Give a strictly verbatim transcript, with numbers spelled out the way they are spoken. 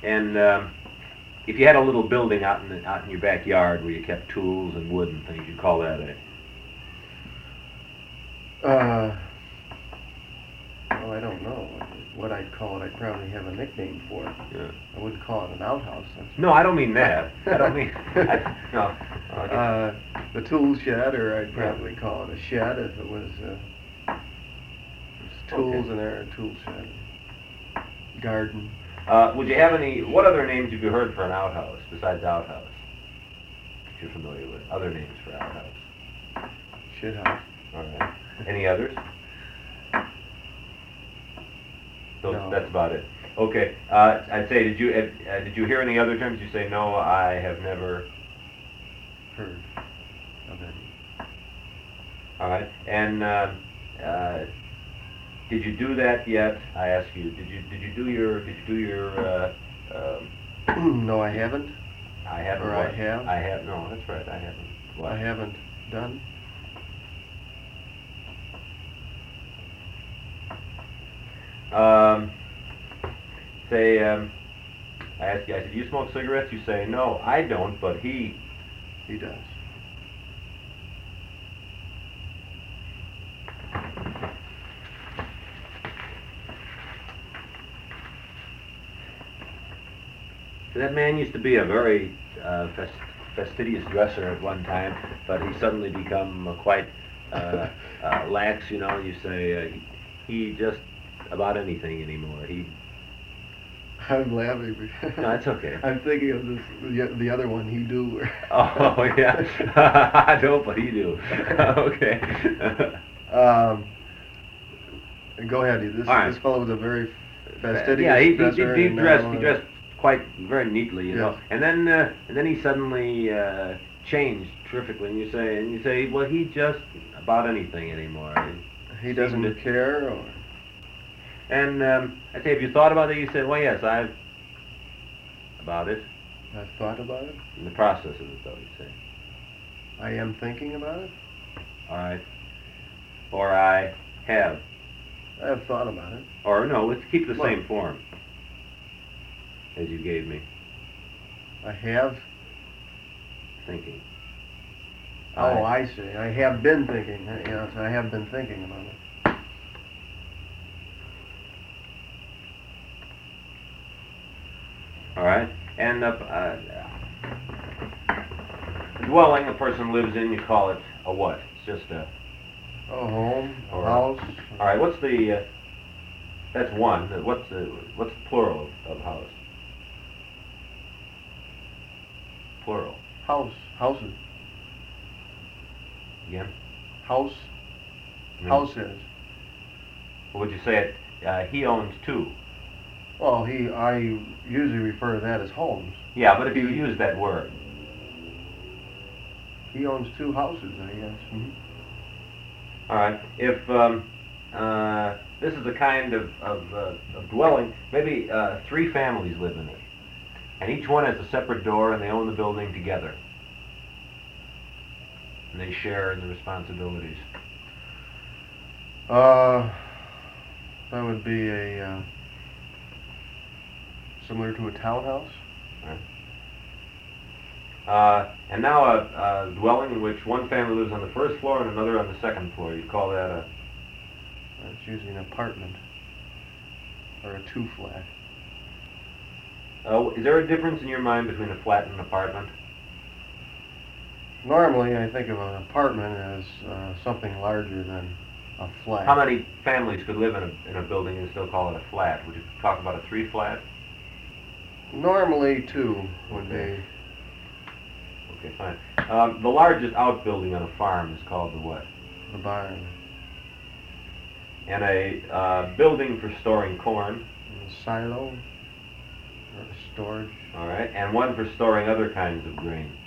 And um, if you had a little building out in the, out in your backyard where you kept tools and wood and things, you'd call that a. Uh, well, I don't know what I'd call it. I'd probably have a nickname for it. Yeah. I wouldn't call it an outhouse. That's No, I don't mean that. I don't mean. I, no. Okay. Uh, the tool shed, or I'd Yeah. probably call it a shed if it was uh, there's tools Okay. in there, a tool shed. Garden. Uh, would you have any? What other names have you heard for an outhouse besides outhouse? That you're familiar with other names for outhouse. Shit house. All right. Any others? Those, No. That's about it. Okay. Uh, I'd say, did you uh, did you hear any other terms? You say no. I have never. Heard of it. All right. And uh, uh, did you do that yet? I ask you. Did you did you do your did you do your? Uh, um, No, I haven't. I haven't. Or I what? have? I have. No, that's right. I haven't. What? I haven't done. Um, say, um, I asked you, I said, do you smoke cigarettes? You say, no, I don't, but he. He does. That man used to be a very uh, fast, fastidious dresser at one time, but he suddenly become uh, quite uh, uh, lax, you know. You say, uh, he, he just about anything anymore. He. I'm laughing. because- No, it's okay. I'm thinking of this, the, the other one, he do. Oh, yeah. I don't, but he do. Okay. Um, go ahead. This, All right. this fellow was a very fastidious Yeah, he, he, dresser. he, he and dressed. now, He uh, dressed quite very neatly, you know. Yeah. And then, uh, and then he suddenly uh, changed terrifically. And you say, and you say, well, he just about anything anymore. He doesn't seemed to- care, or And um, I say, have you thought about it? You say, well, yes, I've about it. I've thought about it. In the process of it, though, you say. I am thinking about it. All right. Or I have. I have thought about it. Or no, let's keep the Well- same form as you gave me. I have. Thinking. Oh, I see. I have been thinking. uh, Yes, I have been thinking about it. All right. And uh, uh, dwelling a person lives in, you call it a what? It's just a. A home, a All right. house. All right. What's the? Uh, that's one. Uh, What's the? What's the plural of, of house? Plural. House. Houses. Again. House. Hmm. Houses. Or would you say it? Uh, he owns two. Well, he. I usually refer to that as homes. Yeah, but if you use that word. He owns two houses, I guess. Mhm. All right. If um, uh, this is the kind of of, uh, of dwelling, maybe uh, three families live in it, and each one has a separate door, and they own the building together, and they share in the responsibilities. Uh, that would be a uh, similar to a townhouse. Uh, and now a, a dwelling in which one family lives on the first floor and another on the second floor. You'd call that a. That's usually an apartment or a two flat. Uh, is there a difference in your mind between a flat and an apartment? Normally, I think of an apartment as uh, something larger than a flat. How many families could live in a in a building and still call it a flat? Would you talk about a three flat? Normally, two would Okay. be. Okay, fine. Um, the largest outbuilding on a farm is called the what? The barn. And a uh, building for storing corn. A silo or storage. All right, and one for storing other kinds of grain.